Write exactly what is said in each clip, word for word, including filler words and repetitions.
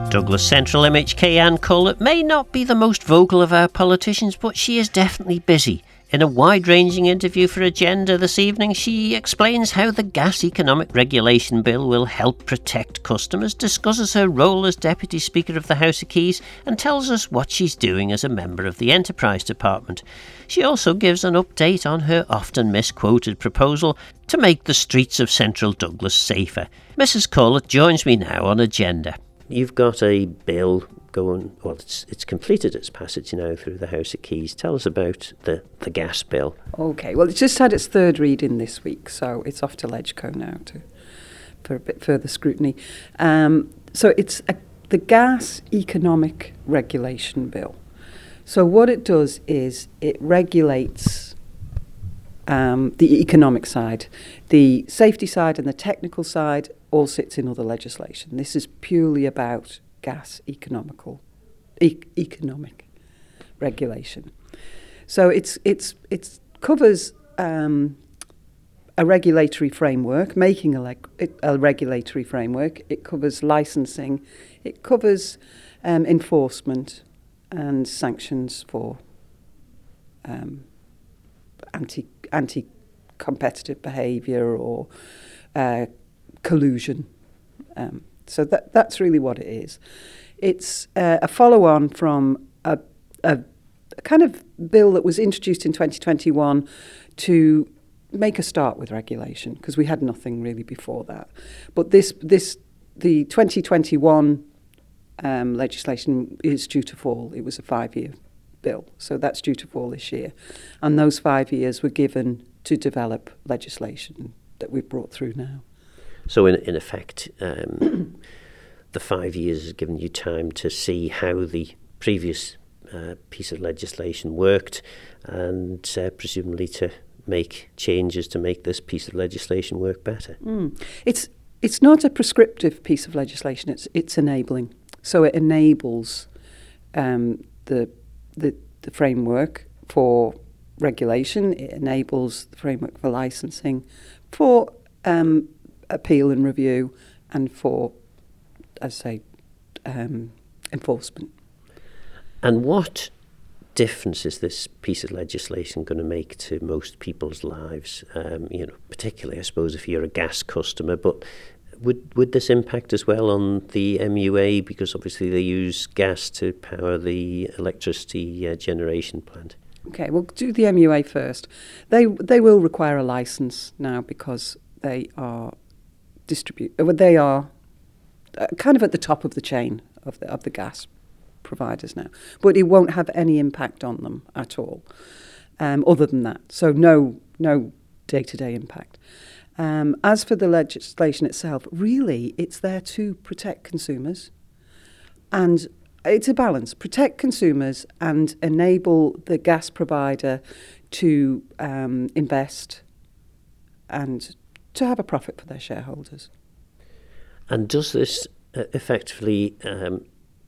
Douglas Central M H K Anne Collett may not be the most vocal of our politicians, but she is definitely busy. In a wide-ranging interview for Agenda this evening, she explains how the Gas Economic Regulation Bill will help protect customers, discusses her role as Deputy Speaker of the House of Keys, and tells us what she's doing as a member of the Enterprise Department. She also gives an update on her often misquoted proposal to make the streets of central Douglas safer. Missus Collett joins me now on Agenda. You've got a bill going, well, it's it's completed its passage now through the House of Keys. Tell us about the, the gas bill. OK, well, it's just had its third reading this week, so it's off to LegCo now to, for a bit further scrutiny. Um, so it's a, the Gas Economic Regulation Bill. So what it does is it regulates um, the economic side. The safety side and the technical side all sits in other legislation. This is purely about gas economical, e- economic regulation. So it's it's it's covers um, a regulatory framework, making a, leg- a regulatory framework. It covers licensing. It covers um, enforcement and sanctions for um, anti anti competitive behaviour or uh, collusion. Um, so that that's really what it is. It's uh, a follow-on from a, a, a kind of bill that was introduced in twenty twenty-one to make a start with regulation, because we had nothing really before that. But this this the twenty twenty-one um, legislation is due to fall. It was a five-year bill, so that's due to fall this year, and those five years were given to develop legislation that we've brought through now. So in in effect, um, the five years has given you time to see how the previous uh, piece of legislation worked, and uh, presumably to make changes to make this piece of legislation work better. Mm. It's it's not a prescriptive piece of legislation. It's it's enabling. So it enables um, the the the framework for regulation. It enables the framework for licensing, for um, appeal and review, and for, as I say, um, enforcement. And what difference is this piece of legislation going to make to most people's lives? Um, you know, particularly, I suppose, if you're a gas customer. But would would this impact as well on the M U A, because obviously they use gas to power the electricity uh, generation plant? Okay, we'll do the M U A first. They they will require a license now because they are distribute. Well, they are uh, kind of at the top of the chain of the of the gas providers now, but it won't have any impact on them at all. Um, other than that, so no no day-to-day impact. Um, as for the legislation itself, really, it's there to protect consumers, and it's a balance: protect consumers and enable the gas provider to um, invest and to have a profit for their shareholders. And does this uh, effectively um,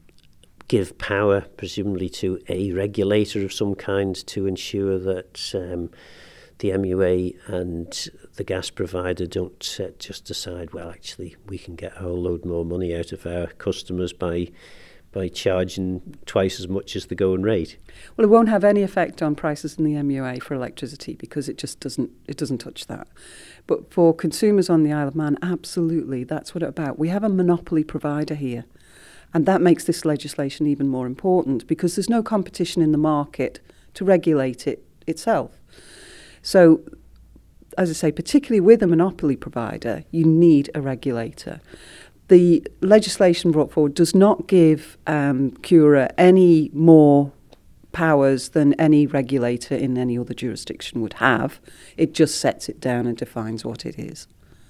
give power, presumably, to a regulator of some kind to ensure that um, the M U A and the gas provider don't uh, just decide, well, actually, we can get a whole load more money out of our customers by by charging twice as much as the going rate? Well, it won't have any effect on prices in the M U A for electricity, because it just doesn't it doesn't touch that. But for consumers on the Isle of Man, absolutely, that's what it's about. We have a monopoly provider here, and that makes this legislation even more important, because there's no competition in the market to regulate it itself. So, as I say, particularly with a monopoly provider, you need a regulator. The legislation brought forward does not give um, Cura any more powers than any regulator in any other jurisdiction would have. It just sets it down and defines what it is.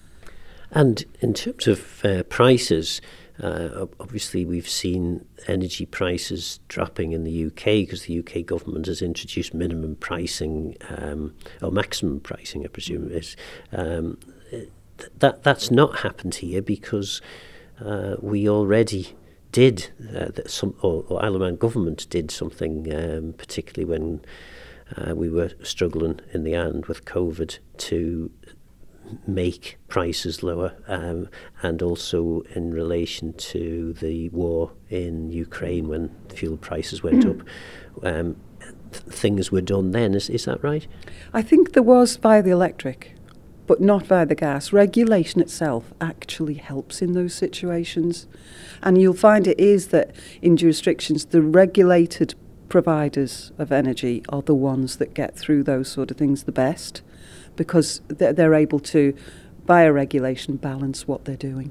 And in terms of uh, prices, uh, obviously we've seen energy prices dropping in the U K because the U K government has introduced minimum pricing, um, or maximum pricing, I presume it is. Um, that that's not happened here because uh, we already did, uh, that some, or, or Isle of Man government did something, um, particularly when uh, we were struggling in the end with COVID, to make prices lower, um, and also in relation to the war in Ukraine when fuel prices went up. Um, th- things were done then, is, is that right? I think there was via the electric, but not via the gas. Regulation itself actually helps in those situations. And you'll find it is that in jurisdictions, the regulated providers of energy are the ones that get through those sort of things the best, because they're, they're able to, via regulation, balance what they're doing.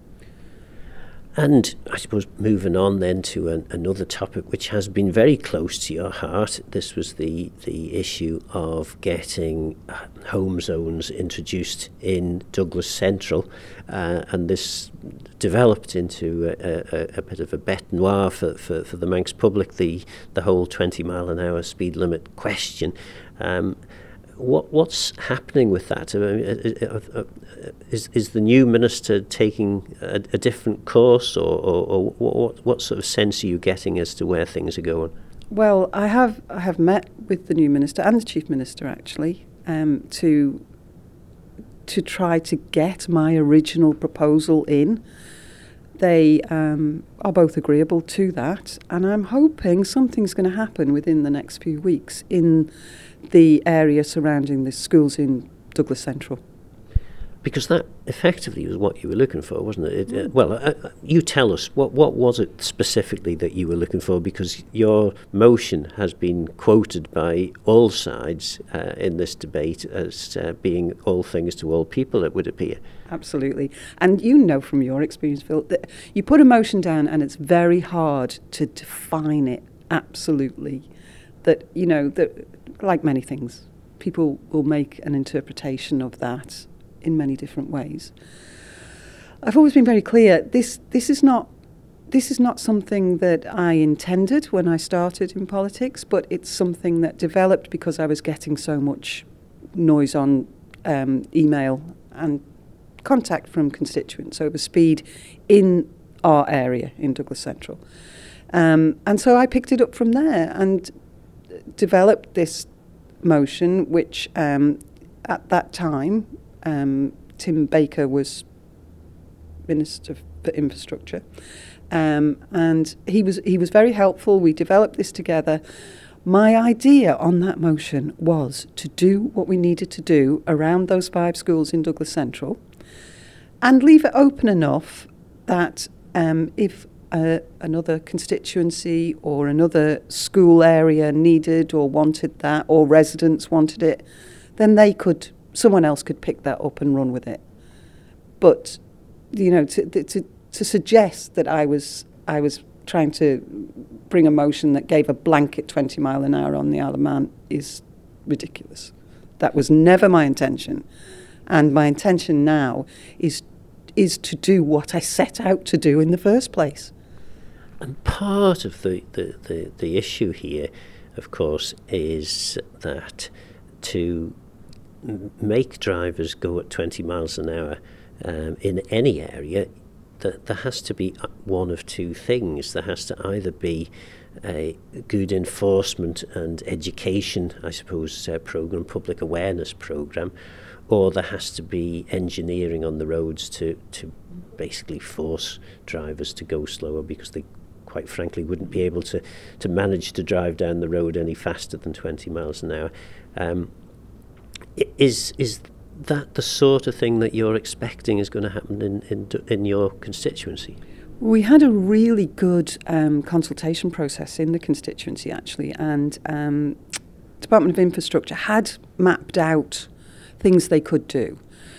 And I suppose moving on then to an, another topic which has been very close to your heart, this was the, the issue of getting home zones introduced in Douglas Central, uh, and this developed into a, a, a bit of a bête noire for, for, for the Manx public, the, the whole twenty mile an hour speed limit question. Um, What what's happening with that? I mean, is is the new minister taking a, a different course, or, or, or what what sort of sense are you getting as to where things are going? Well, I have I have met with the new minister and the chief minister actually um, to to try to get my original proposal in. They um, are both agreeable to that, and I'm hoping something's going to happen within the next few weeks in the area surrounding the schools in Douglas Central. Because that effectively was what you were looking for, wasn't it? it uh, well, uh, you tell us, what what was it specifically that you were looking for? Because your motion has been quoted by all sides uh, in this debate as uh, being all things to all people, it would appear. Absolutely. And you know from your experience, Phil, that you put a motion down and it's very hard to define it absolutely. That, you know, that like many things, people will make an interpretation of that in many different ways. I've always been very clear, this this is not this is not something that I intended when I started in politics, but it's something that developed because I was getting so much noise on um, email and contact from constituents over speed in our area in Douglas Central. Um, and so I picked it up from there and developed this motion, which um, at that time, um, Tim Baker was Minister for Infrastructure, um, and he was he was very helpful. We developed this together. My idea on that motion was to do what we needed to do around those five schools in Douglas Central and leave it open enough that um, if uh, another constituency or another school area needed or wanted that, or residents wanted it, then they could, someone else could pick that up and run with it. But, you know, to to to suggest that I was I was trying to bring a motion that gave a blanket twenty mile an hour on the Isle of Man is ridiculous. That was never my intention. And my intention now is is to do what I set out to do in the first place. And part of the, the, the, the issue here, of course, is that to m- make drivers go at twenty miles an hour um, in any area, that there has to be one of two things. There has to either be a good enforcement and education, I suppose, uh, program, public awareness program, or there has to be engineering on the roads to, to basically force drivers to go slower, because they, quite frankly, wouldn't be able to, to manage to drive down the road any faster than twenty miles an hour. Um, is is that the sort of thing that you're expecting is going to happen in, in, in your constituency? We had a really good um, consultation process in the constituency, actually, and um, Department of Infrastructure had mapped out things they could do.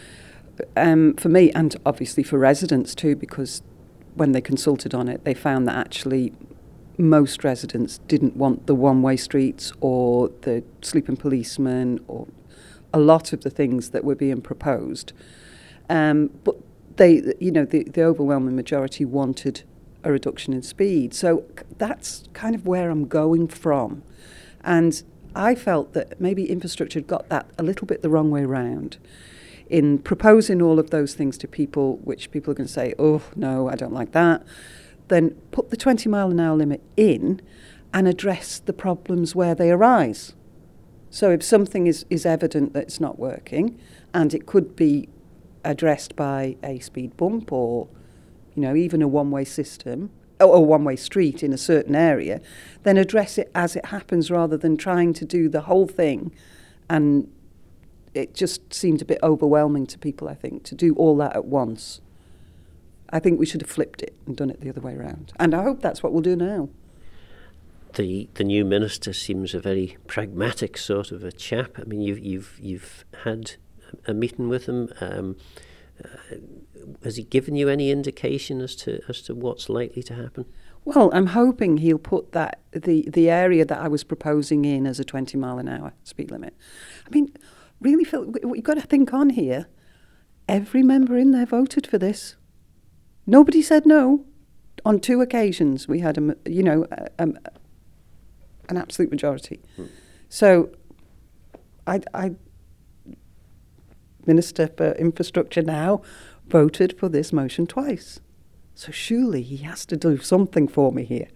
Um, for me, and obviously for residents too, because when they consulted on it, they found that actually most residents didn't want the one-way streets or the sleeping policemen or a lot of the things that were being proposed. Um, but they, you know, the, the overwhelming majority wanted a reduction in speed. So that's kind of where I'm going from. And I felt that maybe infrastructure had got that a little bit the wrong way round in proposing all of those things to people, which people are going to say, oh, no, I don't like that. Then put the twenty mile an hour limit in and address the problems where they arise. So if something is, is evident that it's not working, and it could be addressed by a speed bump or, you know, even a one-way system, or a one-way street in a certain area, then address it as it happens rather than trying to do the whole thing. And it just seemed a bit overwhelming to people, I think, to do all that at once. I think we should have flipped it and done it the other way around. And I hope that's what we'll do now. The the new minister seems a very pragmatic sort of a chap. I mean, you've you've you've had a meeting with him. Um, uh, has he given you any indication as to as to what's likely to happen? Well, I'm hoping he'll put that the the area that I was proposing in as a twenty mile an hour speed limit. I mean, really, Phil, you've got to think on here. Every member in there voted for this. Nobody said no. On two occasions, we had a you know a, a, an absolute majority. Hmm. So, I, I, Minister for Infrastructure now voted for this motion twice. So surely he has to do something for me here.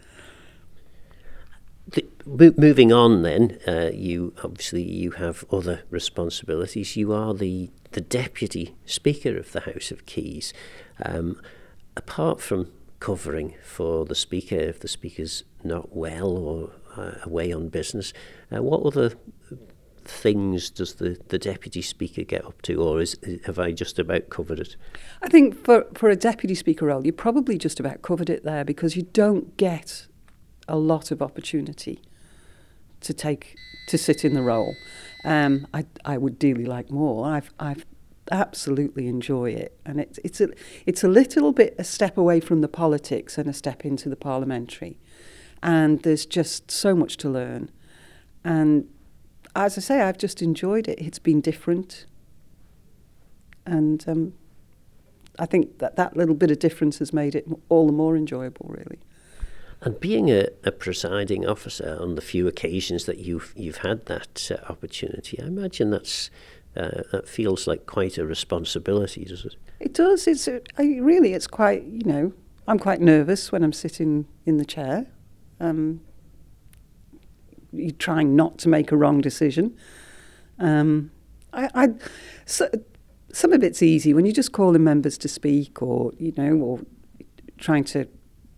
The, mo- moving on then, uh, you obviously you have other responsibilities. You are the, the Deputy Speaker of the House of Keys. Um, apart from covering for the Speaker, if the Speaker's not well or uh, away on business, uh, what other things does the, the Deputy Speaker get up to, or is have I just about covered it? I think for, for a Deputy Speaker role, you probably just about covered it there, because you don't get a lot of opportunity to take to sit in the role. Um, I I would dearly like more. I've I've absolutely enjoy it, and it's it's a it's a little bit a step away from the politics and a step into the parliamentary, and there's just so much to learn. And as I say, I've just enjoyed it. It's been different, and um, I think that that little bit of difference has made it all the more enjoyable, really. And being a, a presiding officer on the few occasions that you've you've had that uh, opportunity, I imagine that's uh, that feels like quite a responsibility, does it? It does. It's a, I, really, it's quite. You know, I'm quite nervous when I'm sitting in the chair. Um, you're trying not to make a wrong decision. Um, I, I so, some of it's easy when you're just calling members to speak, or you know, or trying to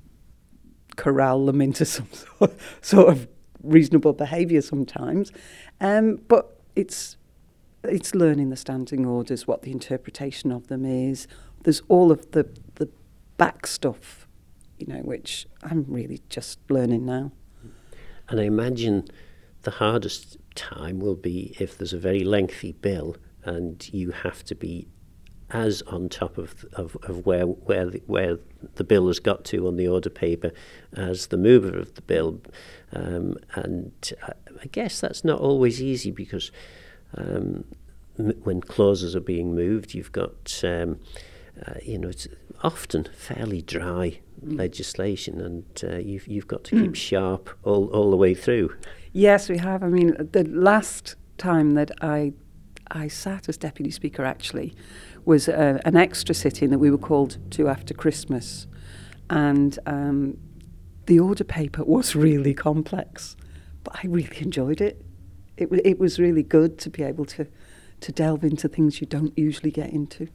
corral them into some sort of, sort of reasonable behaviour sometimes. Um, but it's it's learning the standing orders, what the interpretation of them is. There's all of the the back stuff, you know, which I'm really just learning now. And I imagine the hardest time will be if there's a very lengthy bill and you have to be as on top of of, of where where the, where the bill has got to on the order paper as the mover of the bill, um, and I, I guess that's not always easy, because um, m- when clauses are being moved, you've got um, uh, you know it's often fairly dry mm. legislation, and uh, you've you've got to keep mm. sharp all all the way through. Yes, we have. I mean, the last time that I I sat as Deputy Speaker actually was uh, an extra sitting that we were called to after Christmas, and um, the order paper was really complex, but I really enjoyed it. It w- it was really good to be able to to delve into things you don't usually get into.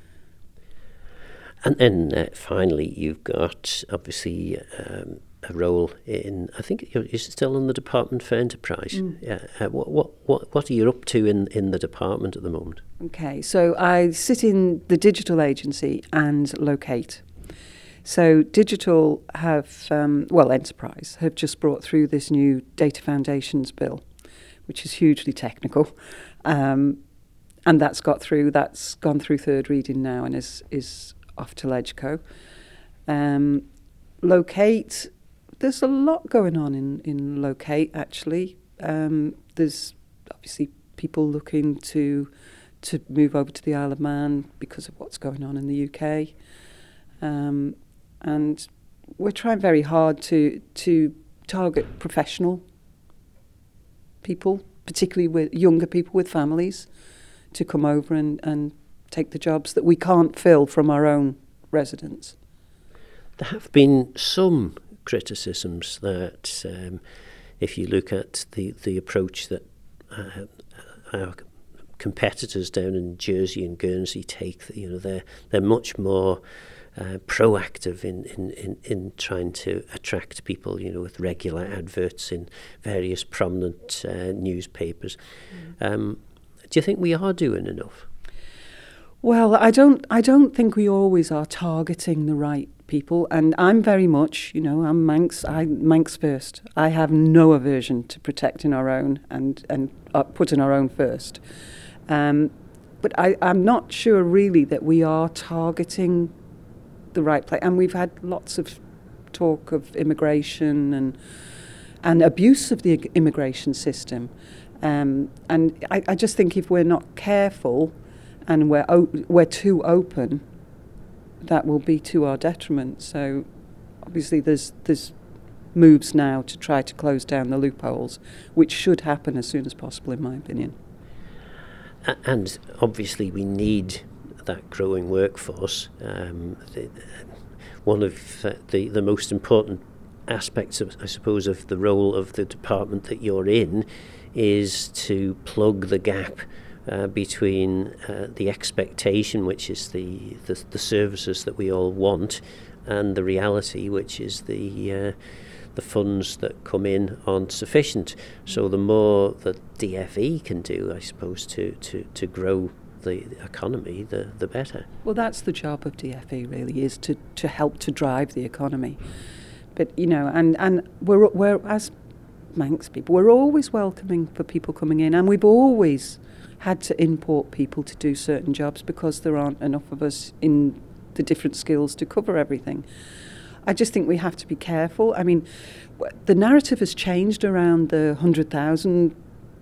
And then uh, finally, you've got obviously um, a role in, I think you're, you're still in the Department for Enterprise. Mm. Yeah. Uh, what what what what are you up to in, in the department at the moment? Okay, so I sit in the digital agency and Locate. So Digital have, um, well, Enterprise have just brought through this new Data Foundations Bill, which is hugely technical. Um, and that's got through, that's gone through third reading now and is, is off to LegCo. Um, Locate, there's a lot going on in, in Locate, actually. Um, there's obviously people looking to to move over to the Isle of Man because of what's going on in the U K. Um, and we're trying very hard to to target professional people, particularly with younger people with families, to come over and, and take the jobs that we can't fill from our own residents. There have been some criticisms that um, if you look at the, the approach that uh, our competitors down in Jersey and Guernsey take. You know, they're they're much more uh, proactive in, in, in, in trying to attract people. You know, with regular adverts in various prominent uh, newspapers. Mm. Um, do you think we are doing enough? Well, I don't. I don't think we always are targeting the right people, and I'm very much, you know, I'm Manx. I Manx first. I have no aversion to protecting our own and and uh, putting our own first. Um, but I, I'm not sure really that we are targeting the right place. And we've had lots of talk of immigration and and abuse of the immigration system. Um, and I, I just think if we're not careful and we're o- we're too open, that will be to our detriment. So obviously there's there's moves now to try to close down the loopholes, which should happen as soon as possible, in my opinion. And obviously we need that growing workforce. Um, the, one of uh, the, the most important aspects, of, I suppose, of the role of the department that you're in is to plug the gap uh, between uh, the expectation, which is the, the, the services that we all want, and the reality, which is the uh, the funds that come in aren't sufficient. So the more that D F E can do, I suppose, to, to, to grow the economy, the, the better. Well, that's the job of D F E, really, is to, to help to drive the economy. But, you know, and, and we're, we're, as Manx people, we're always welcoming for people coming in, and we've always had to import people to do certain jobs because there aren't enough of us in the different skills to cover everything. I just think we have to be careful. I mean, the narrative has changed around the one hundred thousand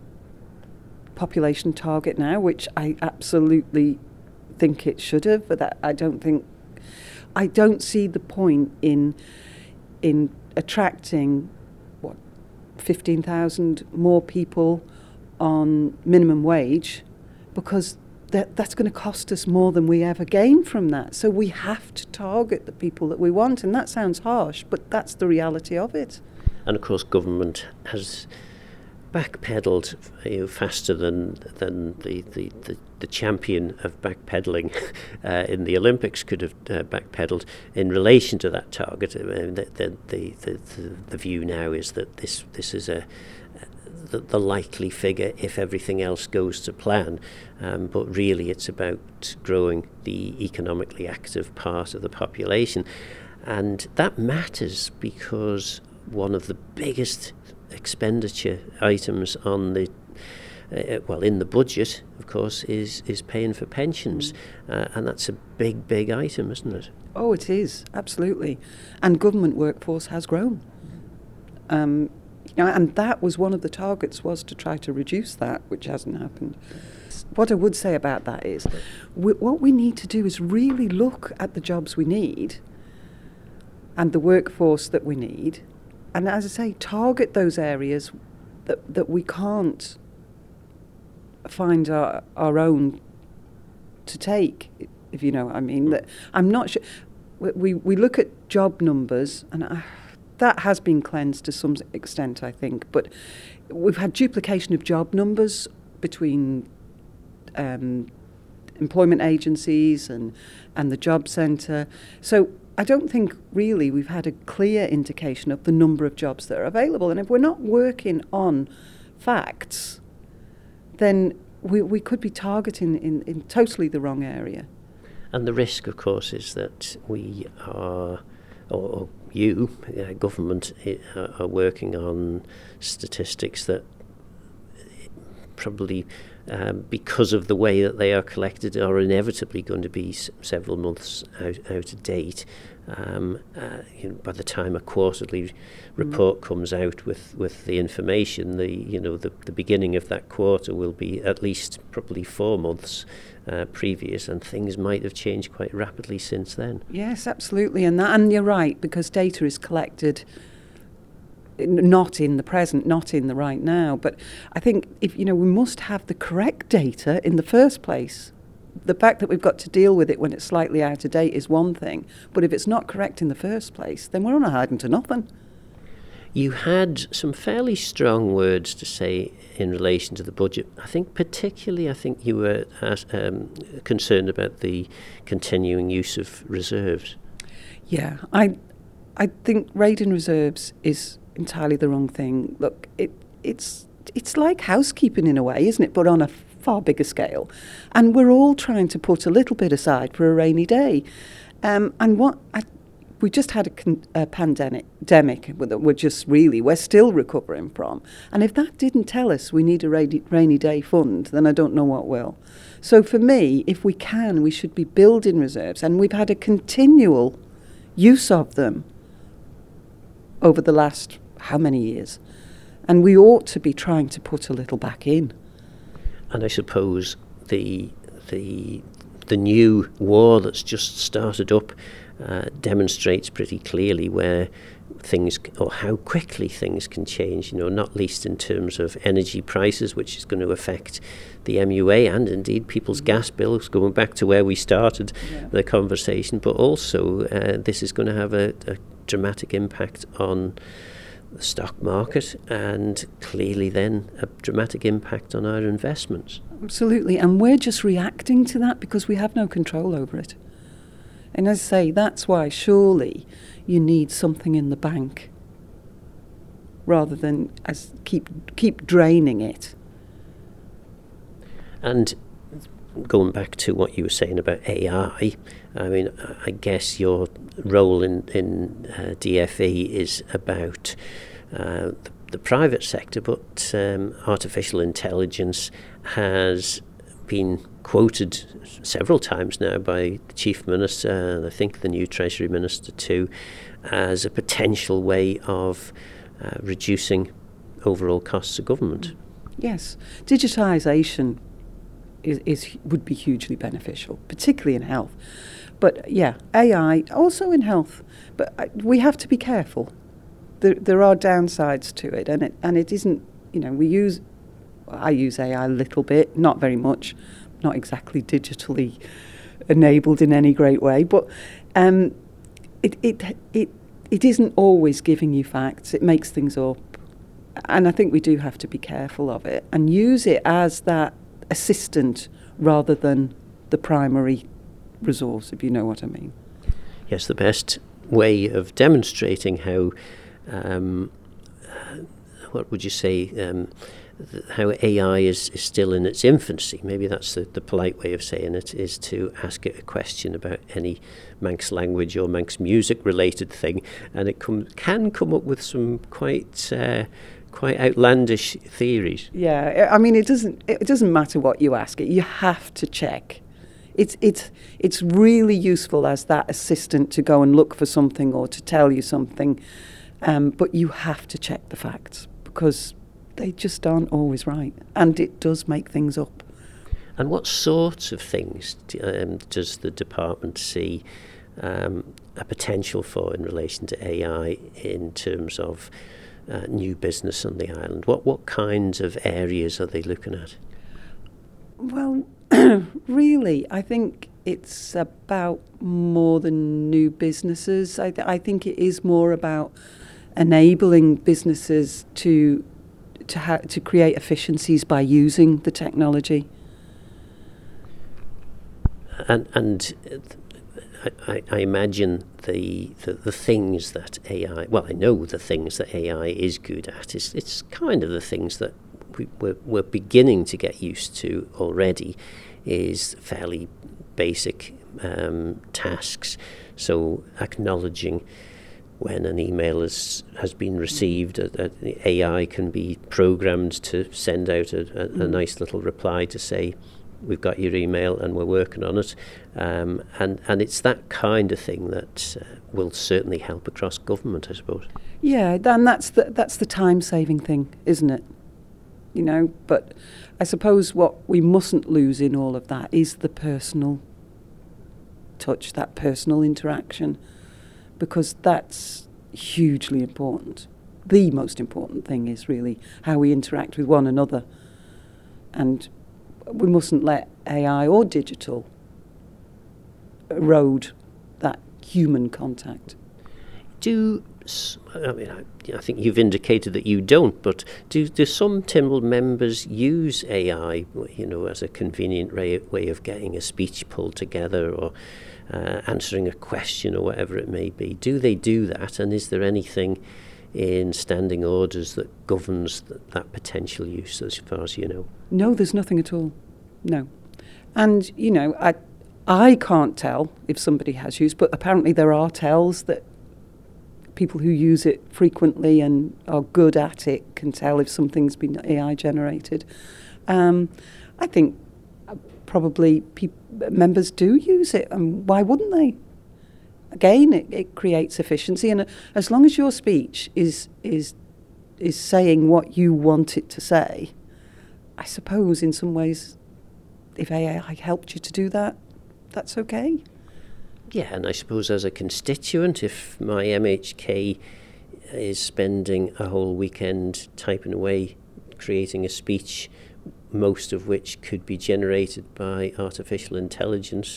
population target now, which I absolutely think it should have, but that I don't think, I don't see the point in in attracting, what, fifteen thousand more people on minimum wage, because that that's going to cost us more than we ever gain from that. So we have to target the people that we want, and that sounds harsh, but that's the reality of it. And of course government has backpedalled, you know, faster than than the, the, the, the champion of backpedaling uh, in the Olympics could have uh, backpedalled in relation to that target. I mean, the, the, the, the, the view now is that this this is a the, the likely figure if everything else goes to plan, um, but really it's about growing the economically active part of the population, and that matters because one of the biggest expenditure items on the uh, well in the budget, of course, is is paying for pensions, uh, and that's a big big item, isn't it? Oh, it is, absolutely. And government workforce has grown, um, you know, and that was one of the targets, was to try to reduce that, which hasn't happened. What I would say about that is we, what we need to do is really look at the jobs we need and the workforce that we need. And as I say, target those areas that that we can't find our, our own to take, if you know what I mean. That I'm not sure. We, we look at job numbers, and I, that has been cleansed to some extent, I think. But we've had duplication of job numbers between um, employment agencies and, and the job centre. So I don't think really we've had a clear indication of the number of jobs that are available. And if we're not working on facts, then we we could be targeting in, in totally the wrong area. And the risk, of course, is that we are, or, or you, uh, government, uh, are working on statistics that probably, um, because of the way that they are collected, are inevitably going to be s- several months out, out of date. Um, uh, you know, by the time a quarterly report mm. comes out with, with the information, the you know the, the beginning of that quarter will be at least probably four months uh, previous, and things might have changed quite rapidly since then. Yes, absolutely, and that, and you're right, because data is collected not in the present, not in the right now. But I think if you know we must have the correct data in the first place. The fact that we've got to deal with it when it's slightly out of date is one thing, but if it's not correct in the first place, then we're on a hiding to nothing. You had some fairly strong words to say in relation to the budget. I think particularly, I think you were as, um, concerned about the continuing use of reserves. Yeah, I, I think raiding reserves is entirely the wrong thing. Look, it it's it's like housekeeping in a way, isn't it? But on a far bigger scale, and we're all trying to put a little bit aside for a rainy day. Um, and what I, we just had a, con- a pandemic, demic that we're just really we're still recovering from. And if that didn't tell us we need a rainy, rainy day fund, then I don't know what will. So for me, if we can, we should be building reserves, and we've had a continual use of them over the last how many years, and we ought to be trying to put a little back in. And I suppose the the the new war that's just started up uh, demonstrates pretty clearly where things, or how quickly things can change, you know, not least in terms of energy prices, which is going to affect the M U A and indeed people's gas bills, going back to where we started yeah. the conversation, but also uh, this is going to have a, a dramatic impact on the stock market and clearly then a dramatic impact on our investments. Absolutely, and we're just reacting to that because we have no control over it. And as I say, that's why surely you need something in the bank rather than as keep keep draining it. And going back to what you were saying about A I, I mean, I guess your role in, in uh, D F E is about uh, the, the private sector, but um, artificial intelligence has been quoted several times now by the Chief Minister, and I think the new Treasury Minister too, as a potential way of uh, reducing overall costs of government. Yes, digitisation is, is would be hugely beneficial, particularly in health. But yeah, A I also in health. But uh, we have to be careful. There, there are downsides to it, and it and it isn't. You know, we use. I use A I a little bit, not very much, not exactly digitally enabled in any great way, but um, it it it it isn't always giving you facts. It makes things up, and I think we do have to be careful of it and use it as that assistant rather than the primary resource, if you know what I mean. Yes, the best way of demonstrating how, um, uh, what would you say, um, th- how A I is, is still in its infancy, maybe that's the, the polite way of saying it, is to ask it a question about any Manx language or Manx music related thing, and it com- can come up with some quite uh, quite outlandish theories. Yeah, I mean, it doesn't it doesn't matter what you ask it, you have to check. It's it's it's really useful as that assistant to go and look for something or to tell you something, um, but you have to check the facts because they just aren't always right, and it does make things up. And what sorts of things um, does the department see um, a potential for in relation to A I in terms of uh, new business on the island? What what kinds of areas are they looking at? Well, really, I think it's about more than new businesses. I, th- I think it is more about enabling businesses to to ha- to create efficiencies by using the technology. And and I, I imagine the, the the things that A I, well, I know the things that A I is good at. It's it's kind of the things that we, we're, we're beginning to get used to already, is fairly basic um, tasks. So acknowledging when an email is, has been received, uh, uh, the A I can be programmed to send out a, a, a nice little reply to say, we've got your email and we're working on it. Um, and, and it's that kind of thing that uh, will certainly help across government, I suppose. Yeah, and that's the, that's the time-saving thing, isn't it? You know, but I suppose what we mustn't lose in all of that is the personal touch, that personal interaction, because that's hugely important. The most important thing is really how we interact with one another, and we mustn't let A I or digital erode that human contact. Do I mean, I, I think you've indicated that you don't, but do, do some Tynwald members use A I, you know, as a convenient way, way of getting a speech pulled together or uh, answering a question or whatever it may be? Do they do that, and is there anything in standing orders that governs that, that potential use, as far as you know? No, there's nothing at all. No. And, you know, I I can't tell if somebody has used, but apparently there are tells that people who use it frequently and are good at it can tell if something's been A I generated. Um, I think probably pe- members do use it, and why wouldn't they? Again, it, it creates efficiency, and as long as your speech is is is saying what you want it to say, I suppose in some ways, if A I helped you to do that, that's okay. Yeah, and I suppose as a constituent, if my M H K is spending a whole weekend typing away, creating a speech, most of which could be generated by artificial intelligence,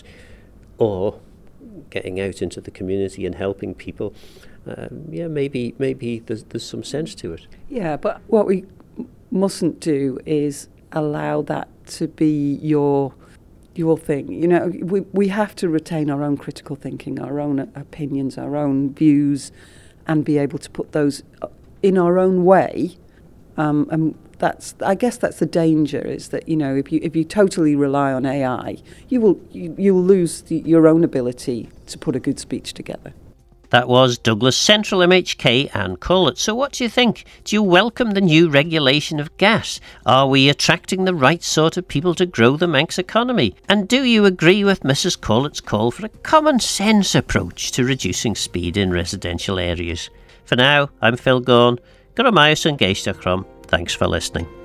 or getting out into the community and helping people, um, yeah, maybe maybe there's, there's some sense to it. Yeah, but what we mustn't do is allow that to be your your thing. You know, we we have to retain our own critical thinking, our own opinions, our own views, and be able to put those in our own way. Um, and that's, I guess, that's the danger, is that, you know, if you if you totally rely on A I, you will you, you'll lose the, your own ability to put a good speech together. That was Douglas Central M H K Anne Corlett. So what do you think? Do you welcome the new regulation of gas? Are we attracting the right sort of people to grow the Manx economy? And do you agree with Missus Corlett's call for a common sense approach to reducing speed in residential areas? For now, I'm Phil Gaughan. Guramaus and Geistachrom. Thanks for listening.